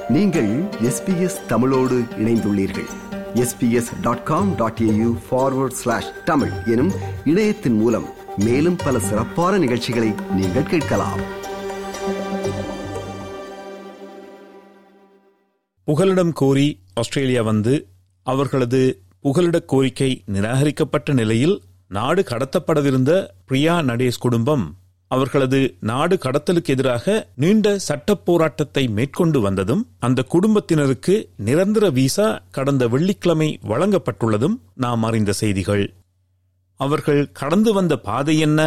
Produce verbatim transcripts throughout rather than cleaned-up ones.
நீங்கள் S B S தமிழோடு இணைந்துள்ளீர்கள். S B S dot com dot A U forward slash Tamil எனும் இணையத்தின் மூலம் மேலும் பல சிறப்பான நிகழ்ச்சிகளை நீங்கள் கேட்கலாம். புகலிடம் கோரி ஆஸ்திரேலியா வந்து அவர்களது புகலிட கோரிக்கை நிராகரிக்கப்பட்ட நிலையில் நாடு கடத்தப்படவிருந்த பிரியா நடேஷ் குடும்பம் அவர்களது நாடு கடத்தலுக்கு எதிராக நீண்ட சட்ட போராட்டத்தை மேற்கொண்டு வந்ததும் அந்த குடும்பத்தினருக்கு நிரந்தர விசா கடந்த வெள்ளிக்கிழமை வழங்கப்பட்டுள்ளதும் நாம் அறிந்த செய்திகள். அவர்கள் கடந்து வந்த பாதை என்ன?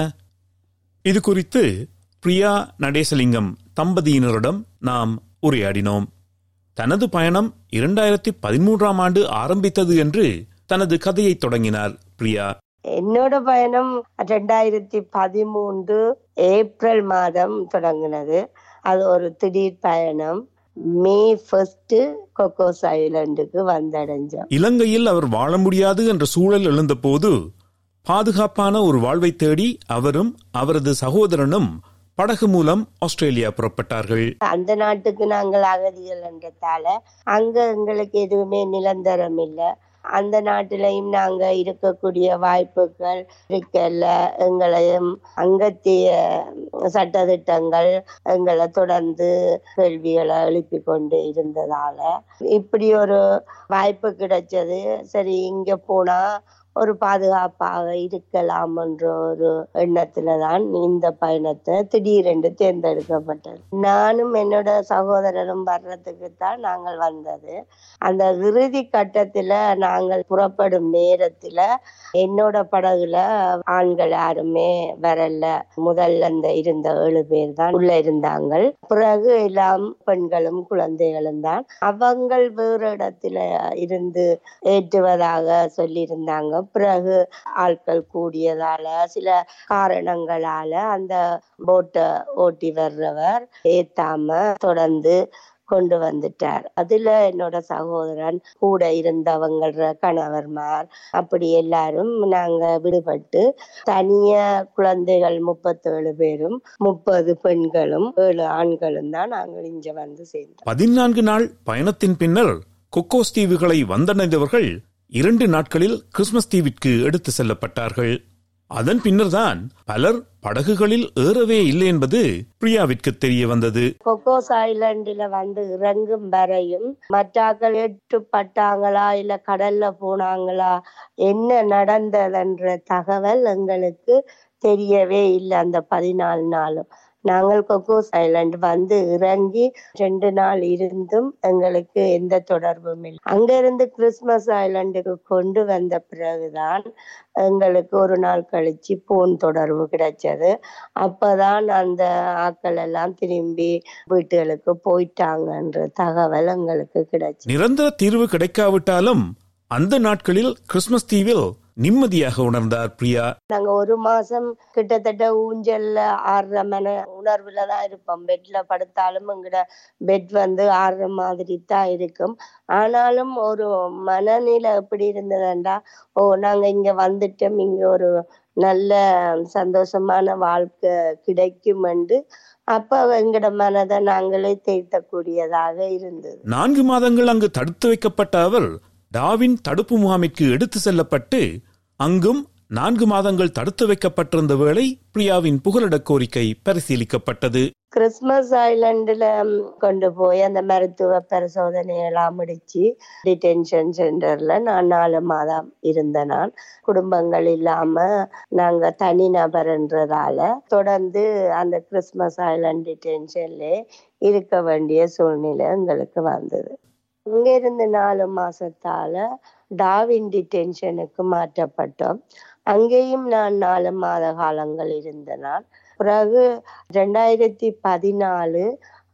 இது குறித்து பிரியா நடேசலிங்கம் தம்பதியினரிடம் நாம் உரையாடினோம். தனது பயணம் இரண்டாயிரத்தி பதிமூன்றாம் ஆண்டு ஆரம்பித்தது என்று தனது கதையை தொடங்கினார் பிரியா. என்னோட பயணம் ரெண்டாயிரத்தி பதிமூன்று ஏப்ரல் மாதம் தொடங்கினது. அது ஒரு திடீர் பயணம். மே ஃபர்ஸ்ட் கொக்கோஸ் ஐலண்டுக்கு வந்தடைஞ்சோம். இலங்கையில் அவர் வாழ முடியாது என்ற சூழல் எழுந்த போது பாதுகாப்பான ஒரு வாழ்வை தேடி அவரும் அவரது சகோதரனும் படகு மூலம் ஆஸ்திரேலியா புறப்பட்டார்கள். அந்த நாட்டுக்கு நாங்கள் அகதிகள் என்றதால அங்க எங்களுக்கு எதுவுமே நிரந்தரம் இல்லை. அந்த நாட்டிலையும் நாங்க இருக்கக்கூடிய வாய்ப்புகள் இருக்கல. எங்களையும் அங்கத்திய சட்டதிட்டங்கள் எங்களை தொடர்ந்து கேள்விகளை எழுப்பி கொண்டு இருந்ததால இப்படி ஒரு வாய்ப்பு கிடைச்சது. சரி, இங்க போனா ஒரு பாதுகாப்பாக இருக்கலாம் என்ற ஒரு எண்ணத்துலதான் இந்த பயணத்தை திடீரென்று தேர்ந்தெடுக்கப்பட்டது. நானும் என்னோட சகோதரரும் வர்றதுக்கு தான் நாங்கள் வந்தது. அந்த இறுதி கட்டத்துல நாங்கள் புறப்படும் நேரத்துல என்னோட படகுல ஆண்கள் யாருமே வரல. முதல்ல அந்த இருந்த ஏழு பேர் தான் உள்ள இருந்தாங்க. பிறகு எல்லாம் பெண்களும் குழந்தைகளும் தான். அவங்கள் வேறு இடத்துல இருந்து ஏற்றுவதாக சொல்லியிருந்தாங்க. பிறகு ஆட்கள் கூடியதால சில காரணங்களால அந்த போட்டை ஓட்டி வர்றவர் ஏத்தாம தொடர்ந்து கொண்டு வந்துட்டார். அதுல என்னோட சகோதரன் கூட இருந்தவங்கள கணவர்மார் அப்படி எல்லாரும் நாங்க விடுபட்டு தனியா குழந்தைகள் முப்பத்தேழு பேரும் முப்பது பெண்களும் ஏழு ஆண்களும் தான் நாங்கள் இங்க வந்து சேர்ந்தோம். பதினான்கு நாள் பயணத்தின் பின்னர் கொக்கோஸ் தீவுகளை வந்தடைந்தவர்கள் இரண்டு நாட்களில் கிறிஸ்துமஸ் தீவிற்கு எடுத்து செல்லப்பட்டார்கள். அதன் பின்னர் தான் பலர் படகுகளில் ஏறவே இல்லை என்பது பிரியாவிற்கு தெரிய வந்தது. கொக்கோஸ் ஐலண்டில வந்து இறங்கும் வரையும் மற்றாக்கள் ஏற்றுப்பட்டாங்களா இல்ல கடல்ல போனாங்களா என்ன நடந்ததுன்ற தகவல் எங்களுக்கு தெரியவே இல்லை. அந்த பதினாலு நாளும் நாங்கள் கொக்கோஸ் ஐலண்ட் வந்து இறங்கி ரெண்டு நாள் இருந்தும் எங்களுக்கு எந்த தொடர்பும் இல்லை. அங்க இருந்து கிறிஸ்துமஸ் ஐலண்டுக்கு கொண்டு வந்த பிறகுதான் எங்களுக்கு ஒரு நாள் கழிச்சு போன் தொடர்பு கிடைச்சது. அப்பதான் அந்த ஆட்கள் எல்லாம் திரும்பி வீட்டுகளுக்கு போயிட்டாங்கன்ற தகவல் எங்களுக்கு கிடைச்சு. நிரந்தர தீர்வு கிடைக்காவிட்டாலும் அந்த நாட்களில் கிறிஸ்துமஸ் தீவில் நிம்மதியாக உணர்ந்தார் பிரியா. நாங்க ஒரு மாசம் கிட்டத்தட்ட ஊஞ்சல்ல ஆடுற மன உணர்வுல தான் இருப்போம். பெட்ல படுத்தாலும் எங்கட பெட் வந்து ஆடுற மாதிரி தான் இருக்கும். ஆனாலும் ஒரு மனநிலை எப்படி இருந்ததுண்டா, ஓ நாங்க இங்க வந்துட்டோம், இங்க ஒரு நல்ல சந்தோஷமான வாழ்க்கை கிடைக்கும் என்று அப்ப எங்கட மனதை நாங்களே தேர்த்தக்கூடியதாக இருந்தது. நான்கு மாதங்கள் அங்கு தடுத்து வைக்கப்பட்ட அவர் டாவின் தடுப்பு முகாமிற்கு எடுத்து செல்லப்பட்டு அங்கும் நான்கு மாதங்கள் தடுத்து வைக்கப்பட்டிருந்த வேளை பிரியாவின் புகலிட கோரிக்கை பரிசீலிக்கப்பட்டது. கிறிஸ்துமஸ் ஐலண்டுல கொண்டு போய் அந்த மருத்துவ பரிசோதனை எல்லாம் முடிச்சு டிடென்ஷன் சென்டர்ல நான் நாலு மாதம் இருந்த நான் குடும்பங்கள் இல்லாம நாங்க தனிநபர்ன்றதால தொடர்ந்து அந்த கிறிஸ்துமஸ் ஐலண்ட் டிடென்ஷன்ல இருக்க வேண்டிய சூழ்நிலை எங்களுக்கு வந்தது. இங்க இருந்து நாலு மாசத்தால டாவின் டிடென்ஷனுக்கு மாற்றப்பட்டோம். அங்கேயும் நான் நாலு மாத காலங்கள் இருந்த நான். பிறகு ரெண்டாயிரத்தி பதினாலு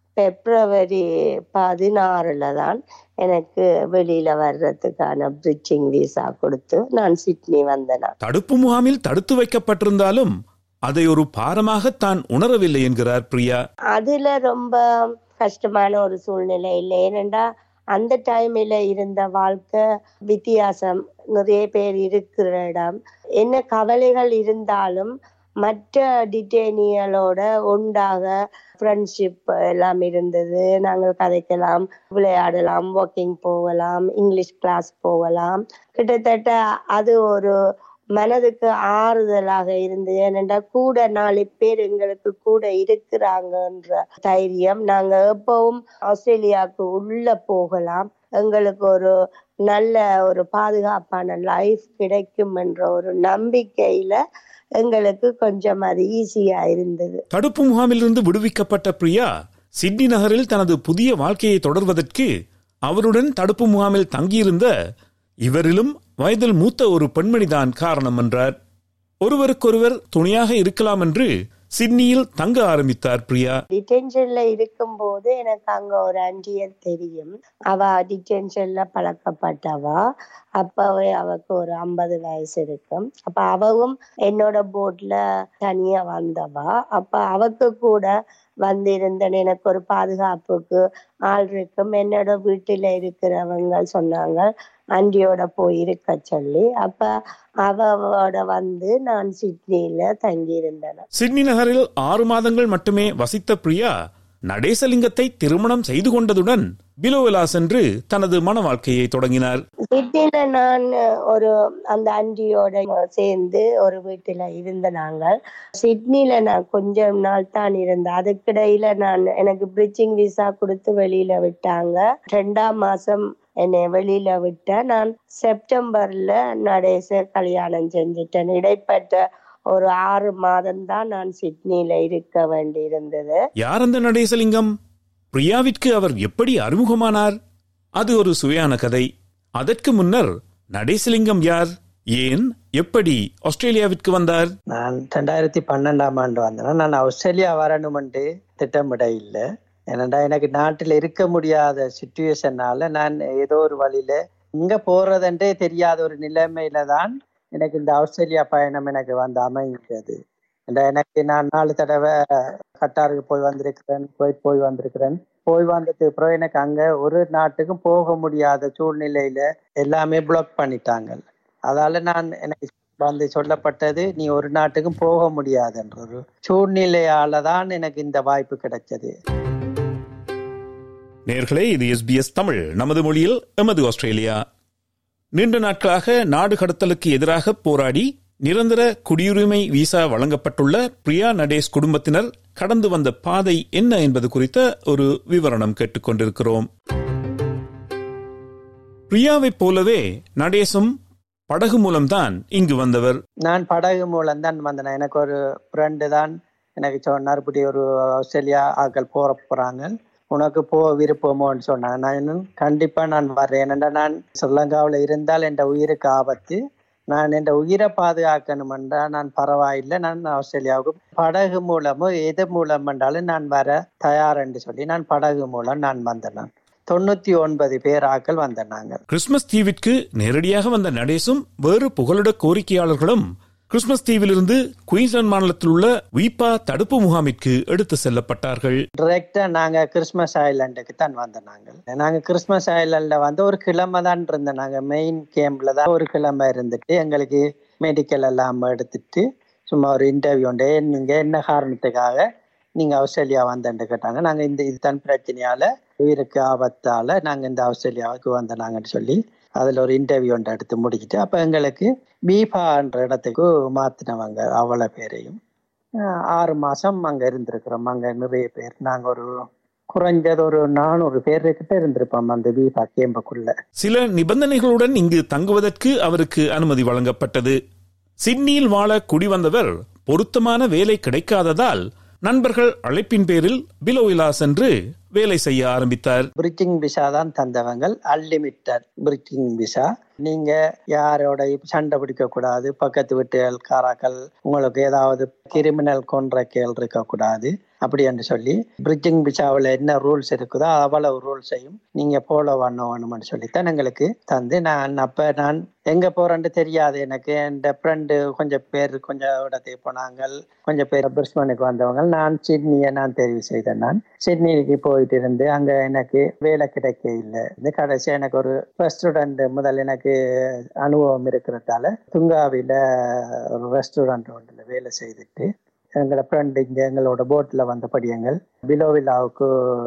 பிப்ரவரி பதினாறுல தான் எனக்கு வெளியில வர்றதுக்கான பிரிட்ஜிங் விசா கொடுத்து நான் சிட்னி வந்தேன். தடுப்பு முகாமில் தடுத்து வைக்கப்பட்டிருந்தாலும் அதை ஒரு பாரமாக தான் உணரவில்லை என்கிறார் பிரியா. அதுல ரொம்ப கஷ்டமான ஒரு சூழ்நிலை இல்லை. ஏனென்றா அந்த டைம்ல இருந்த வாழ்க்கை வித்தியாசம். நிறைய பேர் இருக்கிற இடம். என்ன கவலைகள் இருந்தாலும் மற்ற டிட்டேனியலோட ஒன்றாக ஃப்ரெண்ட்ஷிப் எல்லாம் இருந்தது. நாங்கள் கதைக்கலாம், விளையாடலாம், வாக்கிங் போகலாம், இங்கிலீஷ் கிளாஸ் போகலாம். கிட்டத்தட்ட அது ஒரு மனதுக்கு ஆறுதலாக இருந்தது. ஏனென்றா கூட நாலு பேர் எங்களுக்கு கூட இருக்கிறாங்கன்ற தைரியம். நாங்க எப்பவும் ஆஸ்திரேலியாவுக்கு உள்ள போகலாம், எங்களுக்கு ஒரு நல்ல ஒரு பாதுகாப்பான லைஃப் கிடைக்கும் என்ற ஒரு நம்பிக்கையில எங்களுக்கு கொஞ்சம் அது ஈஸியா இருந்தது. தடுப்பு முகாமிலிருந்து விடுவிக்கப்பட்ட பிரியா சிட்னி நகரில் தனது புதிய வாழ்க்கையை தொடர்வதற்கு அவருடன் தடுப்பு முகாமில் தங்கியிருந்த இவரிலும் வயதில் மூத்த ஒரு பெண்மணிதான் காரணம் என்றார். ஒருவருக்கொருவர் துணையாக இருக்கலாம் என்று சிட்னியில் தங்க ஆரம்பித்தார் பிரியா. டிடென்ஷன்ல இருக்கும் போது எனக்கு அங்க ஒரு ஆன்டிய தெரியும். அவ டிடென்ஷன்ல பழக்கப்பட்டவா. அப்பவே அவக்கு ஒரு ஐம்பது வயசு இருக்கும். அப்ப அவவும் என்னோட போட்ல தனியா வந்தவா. அப்ப அவக்கு கூட வந்திருந்தேன். எனக்கு ஒரு பாதுகாப்புக்கு ஆள் இருக்கும். என்னோட வீட்டுல இருக்கிறவங்க சொன்னாங்க ஆண்டியோட போய் இருக்க சொல்லி. அப்ப அவவோட வந்து நான் சிட்னியில தங்கி இருந்தேன். சிட்னி நகரில் ஆறு மாதங்கள் மட்டுமே வசித்த பிரியா நடேசலிங்கத்தை திருமணம் செய்து கொண்டதுடன் பிலோவிலா சென்று தனது மன வாழ்க்கையை தொடங்கினார். சிட்னில நான் ஒரு அந்த ஆண்டியோட சேர்ந்து ஒரு வீட்டுல இருந்த நாங்கள். சிட்னில நான் கொஞ்சம் நாள் தான் இருந்தேன். அதுக்கிடையில நான் எனக்கு பிரிட்ஜிங் விசா கொடுத்து வெளியில விட்டாங்க. ரெண்டாம் மாசம் என்னை வெளியில விட்ட. நான் செப்டம்பர்ல நடேச கல்யாணம் செஞ்சுட்டேன். இடைப்பட்ட ஒரு ஆறு மாதம் தான் நான் சிட்னியில இருக்க வேண்டி இருந்தது. யார் அந்த நடேசலிங்கம்? பிரியாவிற்கு அவர் எப்படி அறிமுகமானார்? அது ஒரு சுவையான கதை. அதற்கு முன்னர் நடேசலிங்கம் யார், ஏன், எப்படி ஆஸ்திரேலியாவிற்கு வந்தார்? நான் ரெண்டாயிரத்தி பன்னெண்டாம் ஆண்டு வந்தேன். நான் ஆஸ்திரேலியா வரணுமென்று திட்டமிட இல்லை. ஏனண்டா எனக்கு நாட்டில் இருக்க முடியாத சிச்சுவேஷனால நான் ஏதோ ஒரு வழியில இங்க போறதுன்றே தெரியாத ஒரு நிலைமையில தான் எனக்கு இந்த ஆஸ்திரேலியா பயணம் எனக்கு வந்து அமைகிறது. எனக்கு நான் நாலு தடவை கட்டாருக்கு போய் வந்திருக்கிறேன், குவைத் போய் வந்திருக்கிறேன். போய் வந்ததுக்கு அப்புறம் எனக்கு அங்க ஒரு நாட்டுக்கும் போக முடியாத சூழ்நிலையில எல்லாமே பிளாக் பண்ணிட்டாங்க. அதால நான் எனக்கு வந்து சொல்லப்பட்டது, நீ ஒரு நாட்டுக்கும் போக முடியாதுன்ற ஒரு சூழ்நிலையால தான் எனக்கு இந்த வாய்ப்பு கிடைச்சது. நேர்களே, இது எஸ்பிஎஸ் தமிழ், நமது மொழியில் எமது ஆஸ்திரேலியா. நீண்ட நாட்களாக நாடு கடத்தலுக்கு எதிராக போராடி நிரந்தர குடியுரிமை விசா வழங்கப்பட்டுள்ள பிரியா நடேஸ் குடும்பத்தினர் கடந்து வந்த பாதை என்ன என்பது குறித்த ஒரு விவரணம் கேட்டுக்கொண்டிருக்கிறோம். பிரியாவைப் போலவே நடேசும் படகு மூலம்தான் இங்கு வந்தவர். நான் படகு மூலம் தான் வந்தேன். எனக்கு ஒரு ஃப்ரெண்டு தான் எனக்கு சொன்னார், இப்படி ஒரு ஆஸ்திரேலியா ஆட்கள் போற போறாங்க, உனக்கு போ விருப்பமோன்னு சொன்னாங்க. நான் கண்டிப்பா நான் வர்றேன். ஏனென்றா நான் ஸ்ரீலங்காவில் இருந்தால் என் உயிருக்கு ஆபத்து. நான் என் உயிரை பாதுகாக்கணும் என்றா நான் பரவாயில்லை, நான் ஆஸ்திரேலியாவுக்கு படகு மூலமோ எது மூலம் என்றாலும் நான் வர தயார் என்று சொல்லி நான் படகு மூலம் நான் வந்தேன். தொண்ணூத்தி ஒன்பது பேர் ஆக்கள் வந்தாங்க. கிறிஸ்துமஸ் தீவிற்கு நேரடியாக வந்த நடேசும் வேறு புகலிட கோரிக்கையாளர்களும் கிறிஸ்துமஸ் தீவிலிருந்து குயின்ஸ்லாந்து மாநிலத்தில் உள்ள வீப்பா தடுப்பு முகாமிற்கு எடுத்து செல்லப்பட்டார்கள். டிரெக்டா நாங்க கிறிஸ்துமஸ் ஐலாண்டுக்கு தான் வந்த நாங்கள். நாங்க கிறிஸ்துமஸ் ஐலாண்ட்ல வந்து ஒரு கிழமை தான் இருந்தோம். நாங்க மெயின் கேம்ப்ல தான் ஒரு கிழமை இருந்துட்டு எங்களுக்கு மெடிக்கல் எல்லாம் எடுத்துட்டு சும்மா ஒரு இன்டர்வியூ உண்டு, நீங்க என்ன காரணத்துக்காக நீங்க ஆஸ்திரேலியா வந்தேன்னு கேட்டாங்க. நாங்க இந்த இதுதான் பிரச்சனையால உயிருக்கு ஆபத்தால நாங்க இந்த ஆஸ்திரேலியாவுக்கு வந்தனாங்கன்னு சொல்லி அதுல ஒரு இன்டர்வியூ ஒன்று எடுத்து முடிச்சுட்டு அப்ப எங்களுக்கு பீஃபான்ற இடத்துக்கு மாத்தினவங்க அவ்வளவு பேரையும். ஆறு மாசம் அங்க இருந்திருக்கிறோம். அங்க நிறைய பேர், நாங்க ஒரு குறைஞ்சது ஒரு நானூறு பேர் கிட்ட இருந்திருப்போம் அந்த பீஃபா கேம்புக்குள்ள. சில நிபந்தனைகளுடன் இங்கு தங்குவதற்கு அவருக்கு அனுமதி வழங்கப்பட்டது. சிட்னியில் வாழ குடிவந்தவர் பொருத்தமான வேலை கிடைக்காததால் நண்பர்கள் அழைப்பின் பேரில் பிலோவிலா சென்று வேலை செய்ய ஆரம்பித்தார். பிரிட்ஜிங் விசா தான் தந்தவங்க, அன்லிமிட்டட் பிரிட்ஜிங் விசா. நீங்க யாரோட சண்டை பிடிக்க கூடாது, பக்கத்து வீட்டுகள் காராக்கள் உங்களுக்கு ஏதாவது கிரிமினல் கொன்ற கேள் இருக்க கூடாது. அப்படி என்று சொல்லி பிரிட்ஜிங் விசாவில் என்ன ரூல்ஸ் இருக்குதோ அவ்வளவு ரூல்ஸையும் நீங்க ஃபாலோ பண்ண வேணும்னு சொல்லித்தான் எங்களுக்கு தந்து, நான் அப்ப நான் எங்க போறேன்னு தெரியாது எனக்கு. என் ஃப்ரெண்டு கொஞ்சம் பேர் கொஞ்சம் இடத்துக்கு போனாங்க, கொஞ்சம் பேர் பிரிஸ்பனுக்கு வந்தவங்க. நான் சிட்னியை நான் தெரிவு செய்தேன். நான் சிட்னிக்கு போயிட்டு இருந்து அங்க எனக்கு வேலை கிடைக்க இல்லை. இந்த கடைசி எனக்கு ஒரு ரெஸ்டாரண்ட் முதல் எனக்கு அனுபவம் இருக்கிறதால துங்காவில ஒரு ரெஸ்டாரண்ட் ஒன்றில் வேலை செய்துட்டு எங்களோட ஃப்ரெண்டு இங்கே எங்களோட போட்டில் வந்த படியங்கள் பிலோவில்லாவுக்கு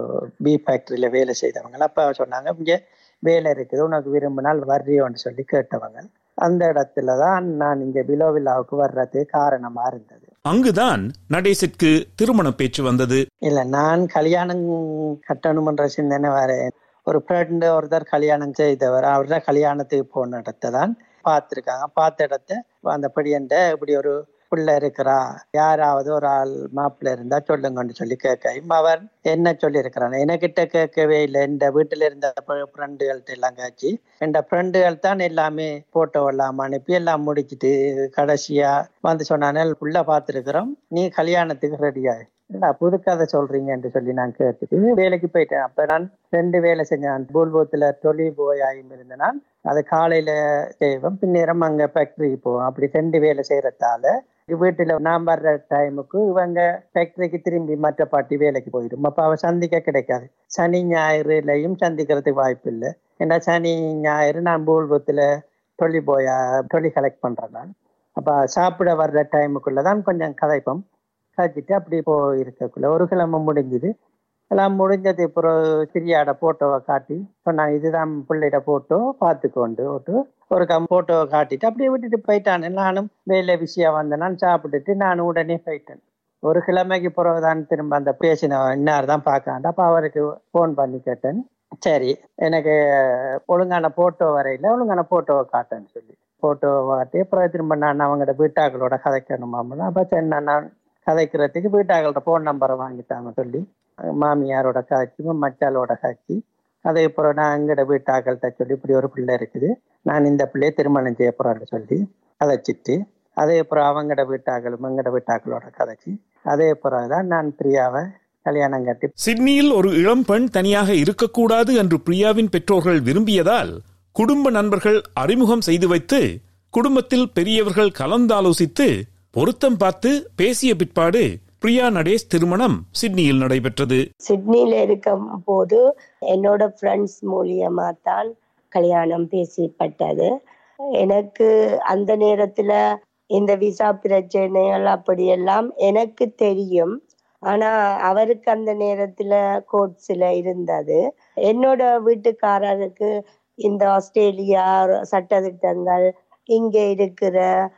பீ ஃபேக்டரியில வேலை செய்தவங்க. அப்போ சொன்னாங்க இங்கே வேலை இருக்குது, உனக்கு விரும்பினால் வர்றியோன்னு சொல்லி கேட்டவங்க. அந்த இடத்துல தான் நான் இங்க பிலோவில்லாவுக்கு வர்றது காரணமா இருந்தது. அங்குதான் நடேசிற்கு திருமண பேச்சு வந்தது. இல்ல, நான் கல்யாணம் கட்டணும்ன்ற சிந்தனை வர ஒரு ஃப்ரெண்டு ஒருத்தர் கல்யாணம் செய்தவர், அவர்த கல்யாணத்துக்கு போன இடத்த தான் பார்த்துருக்காங்க. பார்த்த இடத்த அந்த படியண்ட இப்படி ஒரு பிள்ளை இருக்கிறா, யாராவது ஒரு ஆள் மாப்பிள்ளை இருந்தா சொல்லுங்கன்னு சொல்லி கேட்க அவர் என்ன சொல்லி இருக்கிறான் எனக்கிட்ட கேட்கவே இல்லை. எந்த வீட்டுல இருந்த ஃப்ரெண்டுகள்ட்ட எல்லாம் காய்ச்சி என் ஃப்ரெண்டுகள் தான் எல்லாமே போட்டோ எல்லாம் அனுப்பி எல்லாம் முடிச்சுட்டு கடைசியா வந்து சொன்னானே உள்ள பார்த்துருக்கிறோம், நீ கல்யாணத்துக்கு ரெடியா புது கதை சொல்றீங்க என்று சொல்லி நான் கேட்டுட்டு வேலைக்கு போயிட்டேன். அப்ப நான் ரெண்டு வேலை செஞ்சேன். பூல்பூத்துல தொழில் போய் ஆயும் இருந்தேன். நான் அது காலையில செய்வோம், பின்னேரம் அங்க ஃபேக்டரிக்கு போவோம். அப்படி ரெண்டு வேலை செய்யறதால வீட்டுல நான் வர்ற டைமுக்கு இவங்க ஃபேக்டரிக்கு திரும்பி மற்ற பாட்டி வேலைக்கு போயிடும். அப்ப அவ சந்திக்க கிடைக்காது. சனி ஞாயிறுலையும் சந்திக்கிறதுக்கு வாய்ப்பு இல்லை. ஏன்னா சனி ஞாயிறு நான் பூல்பூத்துல தொழில் போயா தொழில் கலெக்ட் பண்றேன். நான் அப்ப சாப்பிட வர்ற டைமுக்குள்ளதான் கொஞ்சம் கதைப்போம். கழிச்சிட்டு அப்படி போயிருக்கக்குள்ள ஒரு கிழமை முடிஞ்சுது. எல்லாம் முடிஞ்சது அப்புறம் சிரியாட போட்டோவை காட்டி சொன்னாங்க, இதுதான் பிள்ளைகிட்ட போட்டோ பார்த்துக்கொண்டு ஓட்டு ஒரு கம் போட்டோவை காட்டிட்டு அப்படியே விட்டுட்டு போயிட்டான். நானும் வேலை விஷயம் வந்தேன். நான் சாப்பிட்டுட்டு நானும் உடனே போயிட்டேன். ஒரு கிழமைக்கு பிறகுதான் திரும்ப அந்த பேசின இன்னார் தான் பார்க்காண்ட. அப்போ அவருக்கு ஃபோன் பண்ணி கேட்டேன், சரி எனக்கு ஒழுங்கான போட்டோ வரையில ஒழுங்கான போட்டோவை காட்டேன்னு சொல்லி போட்டோவை காட்டி அப்புறம் திரும்ப நான் அவங்களோட வீட்டாக்களோட கதைக்கணுமாம்னா அப்போ சரி நான் கதைக்கிறதுக்கு வீட்டாக்களோட ஃபோன் நம்பரை வாங்கிட்டாங்க சொல்லி மாமியாரோட காட்சி மச்சாலோட காட்சி அதே அப்புறம் நான் எங்கட வீட்டாக்கள்கிட்ட சொல்லி இப்படி ஒரு பிள்ளை இருக்குது, நான் இந்த பிள்ளையை திருமணம் செய்ய போறேன்னு சொல்லி கதைச்சிட்டு அதே அப்புறம் அவங்கட வீட்டாக்களும் எங்கட வீட்டாக்களோட கதைச்சி அதே பிறகுதான் நான் பிரியாவை கல்யாணம் கட்டி. சிட்னியில் ஒரு இளம் பெண் தனியாக இருக்கக்கூடாது என்று பிரியாவின் பெற்றோர்கள் விரும்பியதால் குடும்ப நண்பர்கள் அறிமுகம் செய்து வைத்து குடும்பத்தில் பெரியவர்கள் கலந்தாலோசித்து பொருத்தம் பார்த்து பேசிய பிற்பாடு பிரியா நடேஷ் திருமணம் சிட்னியில் நடைபெற்றது. சிட்னியில இருக்கும் போது என்னோட ஃப்ரெண்ட்ஸ் மூலியமா தான் கல்யாணம் பேசப்பட்டது. எனக்கு அந்த நேரத்துல இந்த விசா பிரச்சனைகள் அப்படியெல்லாம் எனக்கு தெரியும். ஆனா அவருக்கு அந்த நேரத்துல கோர்ட்ஸ்ல இருந்தது. என்னோட வீட்டுக்காரருக்கு இந்த ஆஸ்திரேலியா சட்டதிட்டங்கள் இங்க இருக்கிற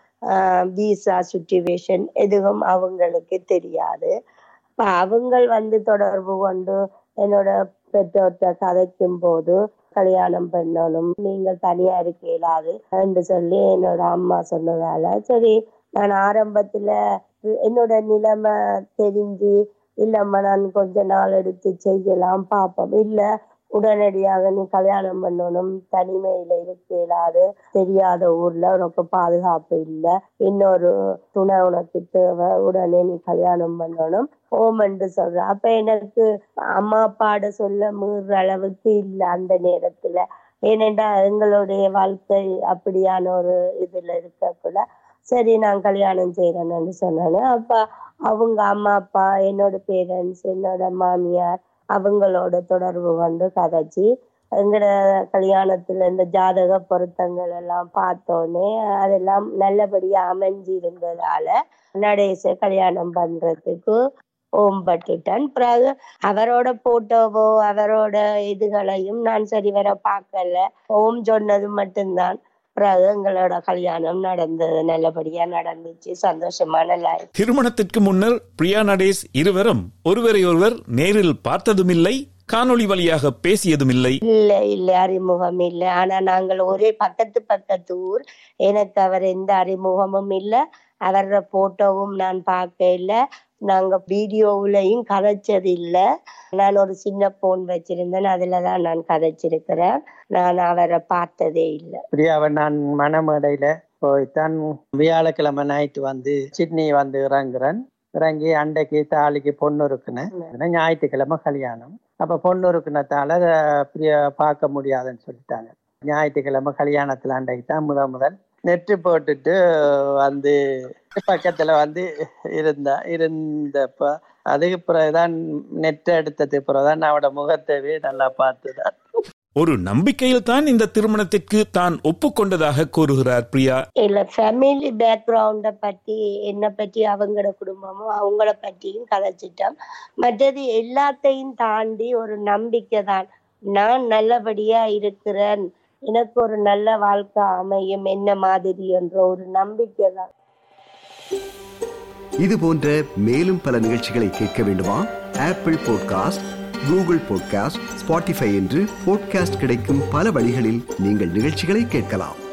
விசா சிச்சுவேஷன் எதுவும் அவங்களுக்கு தெரியாது. அவங்க வந்து தொடர்பு கொண்டு என்னோட பெற்றோர்கிட்ட கதைக்கும் போது கல்யாணம் பண்ணணும், நீங்கள் தனியா இருக்க இயலாது என்று சொல்லி என்னோட அம்மா சொன்னதால சரி நான் ஆரம்பத்துல என்னோட நிலைமை தெரிஞ்சு இல்லம்மா நான் கொஞ்ச நாள் எடுத்து செய்யலாம் பார்ப்போம், இல்ல உடனடியாக நீ கல்யாணம் பண்ணணும், தனிமையில இருக்க இயலாது, தெரியாத ஊர்ல உனக்கு பாதுகாப்பு இல்லை, இன்னொரு துணை உனக்கு தேவை, உடனே நீ கல்யாணம் பண்ணணும் ஓமன்று சொல்ற. அப்ப எனக்கு அம்மா அப்பாட சொல்ல மீற அளவுக்கு இல்லை அந்த நேரத்துல. ஏனென்றா எங்களுடைய வாழ்க்கை அப்படியான ஒரு இதுல இருக்கக்குள்ள சரி நான் கல்யாணம் செய்யறேன்னு சொன்னானு. அப்ப அவங்க அம்மா அப்பா என்னோட பேரண்ட்ஸ் என்னோட மாமியார் அவங்களோட தொடர்பு கொண்டு கதைச்சி எங்கட கல்யாணத்துல இந்த ஜாதக பொருத்தங்கள் எல்லாம் பார்த்தோன்னே அதெல்லாம் நல்லபடியா அமைஞ்சு இருந்ததால நடேச கல்யாணம் பண்றதுக்கு ஓம்பட்டுட்டான். பிறகு அவரோட போட்டோவோ அவரோட இதுகளையும் நான் சரி வர பார்க்கல, ஓம் சொன்னது மட்டும்தான். பிறகு எங்களோட கல்யாணம் நடந்தது, நல்லபடியா நடந்துச்சு, சந்தோஷமான லைஃப். திருமணத்திற்கு முன்னர் பிரியா நடேஷ் இருவரும் ஒருவரை ஒருவர் நேரில் பார்த்ததுமில்லை, காணொளி வழியாக பேசியதும் இல்லை. இல்ல இல்ல அறிமுகம் இல்லை. ஆனா நாங்கள் ஒரே பக்கத்து பக்கத்து ஊர். எனக்கு அவர் எந்த அறிமுகமும் இல்லை, அவரோட போட்டோவும் நான் பார்க்க இல்லை, நாங்க வீடியோவிலையும் கதைச்சது இல்லை. நான் ஒரு சின்ன போன் வச்சிருந்தேன், அதுலதான் நான் கதைச்சிருக்கிறேன், நான் அவரை பார்த்ததே இல்லை. பிரியாவை நான் மணமேடையில போய்தான் வியாழக்கிழமை நைட்டு வந்து சிட்னி வந்து இறங்குறேன். இறங்கி அண்டைக்கு தாலிக்கு பொண்ணு இருக்குன்னு ஞாயிற்றுக்கிழமை கல்யாணம். அப்ப பொண்ணு இருக்குனத்தால பிரிய பார்க்க முடியாதுன்னு சொல்லிட்டாங்க. ஞாயிற்றுக்கிழமை கல்யாணத்துல அண்டைக்கு தான் முத முதல் நெட்டு போட்டுட்டு வந்து பக்கத்துல வந்து இருந்தா இருந்தப்ப அதுக்கு பிறகுதான் நெட் எடுத்தது பிறகுதான் அவட முகத்தவே நல்லா பார்த்துதான். ஒரு நம்பிக்கையில் தான் இந்த திருமணத்திற்கு தான் ஒப்புக்கொண்டதாக கூறுகிறார் பிரியா. இல்ல ஃபேமிலி பேக்ரவுண்ட பத்தி என்ன பத்தி அவங்களோட குடும்பமும் அவங்கள பத்தியும் கதைச்சிட்டோம். மற்றது எல்லாத்தையும் தாண்டி ஒரு நம்பிக்கை தான். நான் நல்லபடியா இருக்கிறேன், எனக்கு ஒரு நல்ல வாழ்க்கை அமையும் என்ன மாதிரி என்ற ஒரு நம்பிக்கை தான். இது போன்ற மேலும் பல நிகழ்ச்சிகளை கேட்க வேண்டுமா? Apple podcast, Google podcast, Spotify என்று பாட்காஸ்ட் கிடைக்கும் பல வழிகளில் நீங்கள் நிகழ்ச்சிகளை கேட்கலாம்.